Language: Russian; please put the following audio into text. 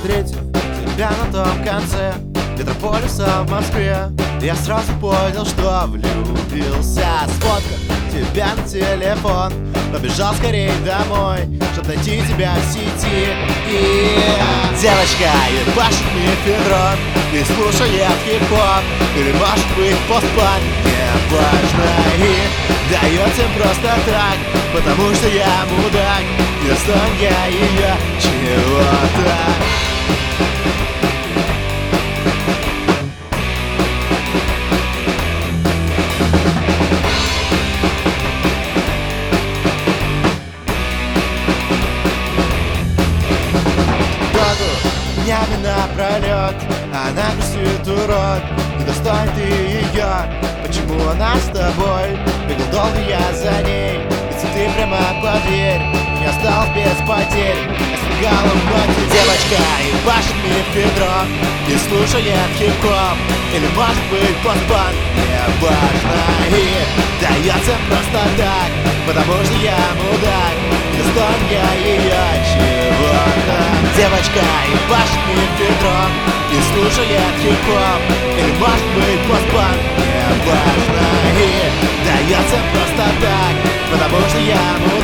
Встретив тебя на том конце метрополиса в Москве, я сразу понял, что влюбился. Сфоткав тебя на телефон, побежал скорей домой, чтоб найти тебя в сети. И девочка ебашит мефедрон и слушает хип-хоп, или может быть постпанк, неважно, и дает всем просто так, потому что я мудак, и достоин я ее чего-то. Днями напролет она грустит, урод, не достоин ты ее. Почему она с тобой? Бегал долго я за ней, ведь ты прямо под дверь, не осталось без потерь. Я сбегала в ночи, девочка ебашит мефедрон и слушает хип-хоп, или может быть постпанк, неважно, и дается просто так, потому что я мудак, не достоин я ее чего-то. Девочка ебашит мефедрон и слушает хип-хоп, или может быть постпанк, неважно, и дается просто так, потому что я мудак.